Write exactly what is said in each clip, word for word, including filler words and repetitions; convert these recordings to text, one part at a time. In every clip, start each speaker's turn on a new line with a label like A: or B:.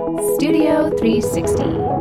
A: Studio three sixty.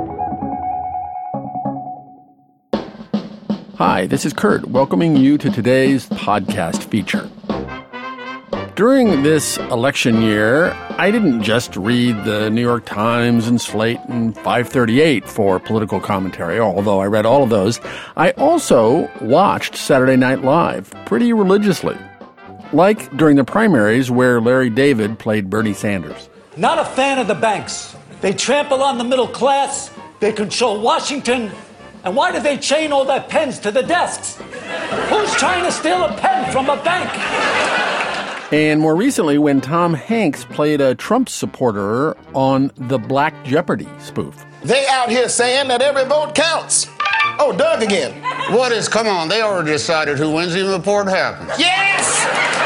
B: Hi, this is Kurt, welcoming you to today's podcast feature. During this election year, I didn't just read the New York Times and Slate and five thirty-eight for political commentary, although I read all of those. I also watched Saturday Night Live pretty religiously, like during the primaries where Larry David played Bernie Sanders.
C: Not a fan of the banks. They trample on the middle class. They control Washington. And why do they chain all their pens to the desks? Who's trying to steal a pen from a bank?
B: And more recently, when Tom Hanks played a Trump supporter on the Black Jeopardy spoof.
D: They out here saying that every vote counts. Oh, Doug again.
E: What is, come on, they already decided who wins even before it happens.
D: Yes!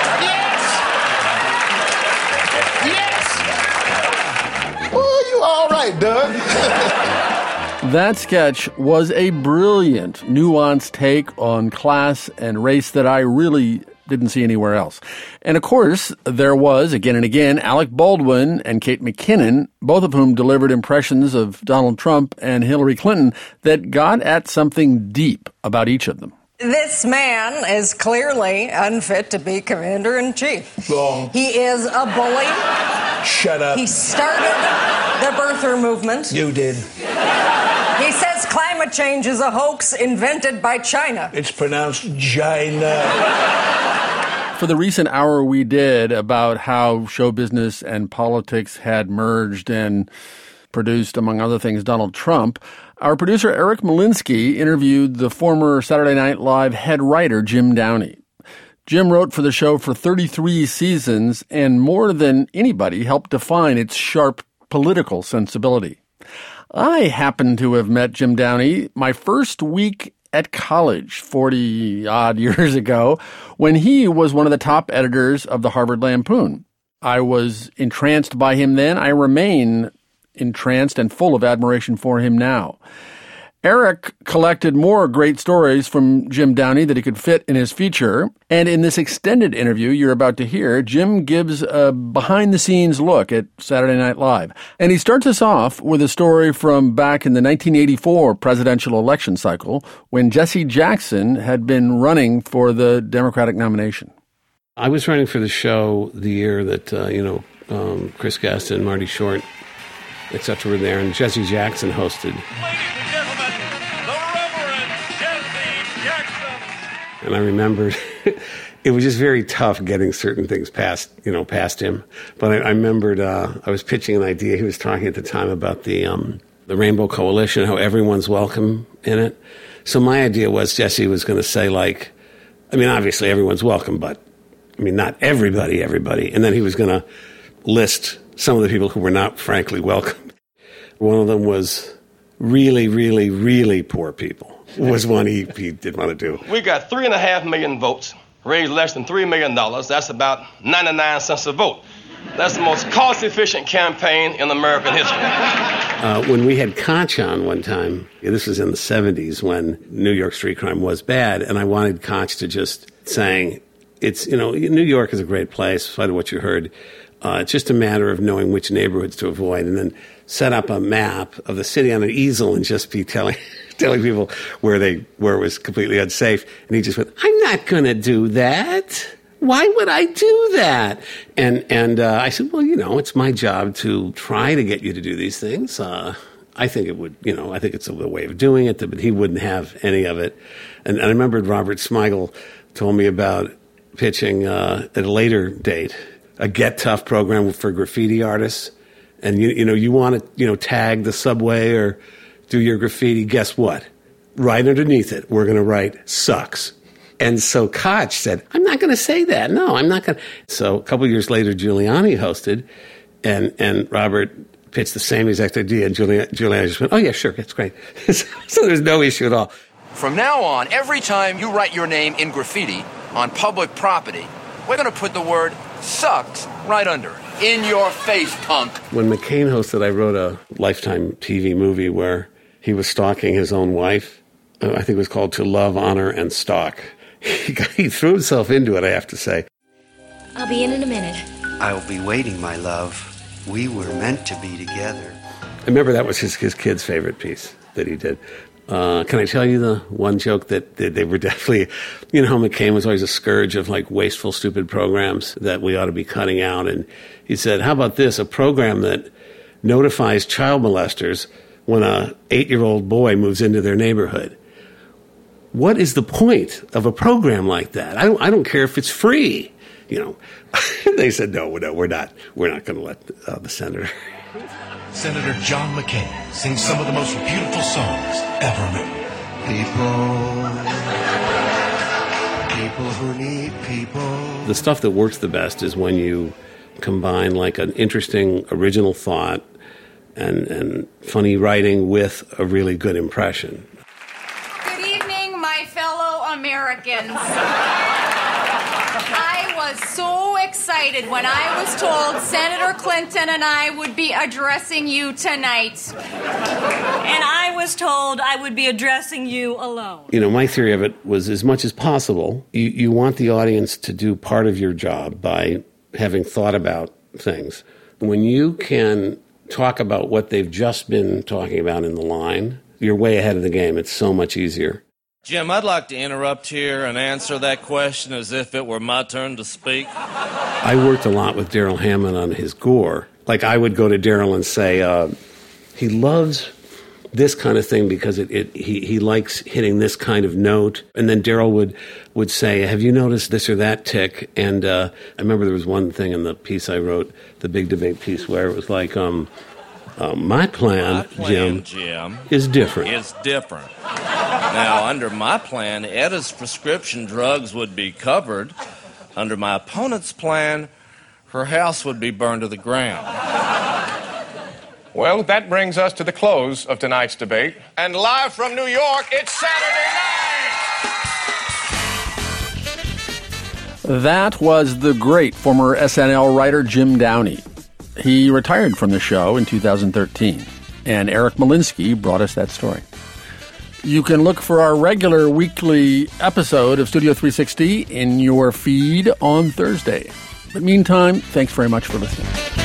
D: Yes! Yes! Oh, you all right, Doug.
B: That sketch was a brilliant, nuanced take on class and race that I really didn't see anywhere else. And of course, there was, again and again, Alec Baldwin and Kate McKinnon, both of whom delivered impressions of Donald Trump and Hillary Clinton that got at something deep about each of them.
F: This man is clearly unfit to be commander-in-chief.
D: Wrong.
F: He is a bully.
D: Shut up.
F: He started the birther movement.
D: You did.
F: He says climate change is a hoax invented by China.
D: It's pronounced China.
B: For the recent hour we did about how show business and politics had merged and produced, among other things, Donald Trump, our producer Eric Malinsky interviewed the former Saturday Night Live head writer Jim Downey. Jim wrote for the show for thirty-three seasons and more than anybody helped define its sharp political sensibility. I happened to have met Jim Downey my first week at college forty-odd years ago when he was one of the top editors of the Harvard Lampoon. I was entranced by him then. I remain entranced and full of admiration for him now. Eric collected more great stories from Jim Downey that he could fit in his feature. And in this extended interview you're about to hear, Jim gives a behind-the-scenes look at Saturday Night Live. And he starts us off with a story from back in the nineteen eighty-four presidential election cycle when Jesse Jackson had been running for the Democratic nomination.
G: I was running for the show the year that, uh, you know, um, Chris Gaston, Marty Short, et cetera were there, and Jesse Jackson hosted. And I remembered it was just very tough getting certain things past, you know, past him. But I, I remembered uh, I was pitching an idea. He was talking at the time about the um, the Rainbow Coalition, how everyone's welcome in it. So my idea was Jesse was going to say, like, I mean, obviously everyone's welcome, but I mean, not everybody, everybody. And then he was going to list some of the people who were not, frankly, welcome. One of them was really, really, really poor people. Was one he, he did want to do.
H: We got three and a half million votes, raised less than three million dollars. That's about ninety-nine cents a vote. That's the most cost-efficient campaign in American history.
G: Uh, when we had Koch on one time, this was in the seventies when New York street crime was bad, and I wanted Koch to just saying, it's, you know, New York is a great place, in spite of what you heard. Uh, it's just a matter of knowing which neighborhoods to avoid, and then set up a map of the city on an easel and just be telling telling people where they where it was completely unsafe. And he just went, "I'm not going to do that. Why would I do that?" And and uh, I said, "Well, you know, it's my job to try to get you to do these things. Uh, I think it would, you know, I think it's a way of doing it." But he wouldn't have any of it. And, and I remembered Robert Smigel told me about pitching uh, at a later date a Get Tough program for graffiti artists. And, you, you know, you want to, you know, tag the subway or do your graffiti. Guess what? Right underneath it, we're going to write sucks. And so Koch said, I'm not going to say that. No, I'm not going to. So a couple of years later, Giuliani hosted, and, and Robert pitched the same exact idea. And Giuliani, Giuliani just went, oh, yeah, sure, that's great. So there's no issue at all.
I: From now on, every time you write your name in graffiti on public property, we're going to put the word sucks right under it. In your face, punk.
G: When McCain hosted, I wrote a Lifetime T V movie where he was stalking his own wife. I think it was called To Love, Honor, and Stalk. He, got, he threw himself into it, I have to say.
J: I'll be in in a minute.
K: I'll be waiting, my love.
J: We were meant to be together.
G: I remember that was his, his kid's favorite piece that he did. Uh, can I tell you the one joke that, that they were definitely, you know, how McCain was always a scourge of like wasteful, stupid programs that we ought to be cutting out. And he said, how about this, a program that notifies child molesters when a eight-year-old boy moves into their neighborhood? What is the point of a program like that? I don't, I don't care if it's free. You know, they said, no, no, we're not, we're not going to let uh, the senator.
K: Senator John McCain sings some of the most beautiful songs ever written.
J: People, people who need people.
G: The stuff that works the best is when you combine like an interesting original thought and, and funny writing with a really good impression.
L: Good evening, my fellow Americans. I was so excited when I was told Senator Clinton and I would be addressing you tonight.
M: And I was told I would be addressing you alone.
G: You know, my theory of it was, as much as possible, you, you want the audience to do part of your job by having thought about things. When you can talk about what they've just been talking about in the line, you're way ahead of the game. It's so much easier.
N: Jim, I'd like to interrupt here and answer that question as if it were my turn to speak.
G: I worked a lot with Darrell Hammond on his Gore. Like, I would go to Darrell and say, uh, he loves this kind of thing because it, it he, he likes hitting this kind of note. And then Darrell would, would say, have you noticed this or that tick? And uh, I remember there was one thing in the piece I wrote, the big debate piece, where it was like, um, uh, my plan,
N: my plan
G: Jim,
N: Jim,
G: is different.
N: Is different. Now, under my plan, Etta's prescription drugs would be covered. Under my opponent's plan, her house would be burned to the ground.
O: Well, that brings us to the close of tonight's debate.
E: And live from New York, it's Saturday night!
B: That was the great former S N L writer Jim Downey. He retired from the show in two thousand thirteen, and Eric Molinsky brought us that story. You can look for our regular weekly episode of Studio three sixty in your feed on Thursday. But meantime, thanks very much for listening.